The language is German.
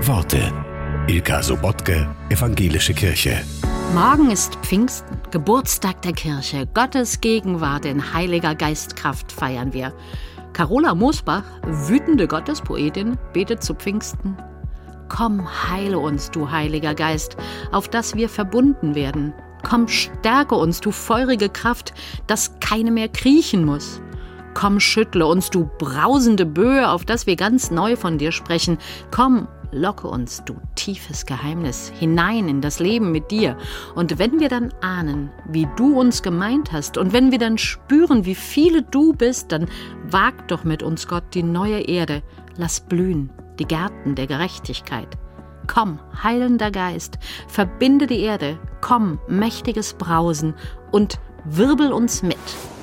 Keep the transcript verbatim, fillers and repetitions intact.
Worte. Ilka Sobotke, Evangelische Kirche. Morgen ist Pfingsten, Geburtstag der Kirche. Gottes Gegenwart in Heiliger Geistkraft feiern wir. Carola Mosbach, wütende Gottespoetin, betet zu Pfingsten: Komm, heile uns, du Heiliger Geist, auf dass wir verbunden werden. Komm, stärke uns, du feurige Kraft, dass keine mehr kriechen muss. Komm, schüttle uns, du brausende Böe, auf dass wir ganz neu von dir sprechen. Komm, locke uns, du tiefes Geheimnis, hinein in das Leben mit dir. Und wenn wir dann ahnen, wie du uns gemeint hast, und wenn wir dann spüren, wie viele du bist, dann wag doch mit uns, Gott, die neue Erde. Lass blühen die Gärten der Gerechtigkeit. Komm, heilender Geist, verbinde die Erde. Komm, mächtiges Brausen und wirbel uns mit.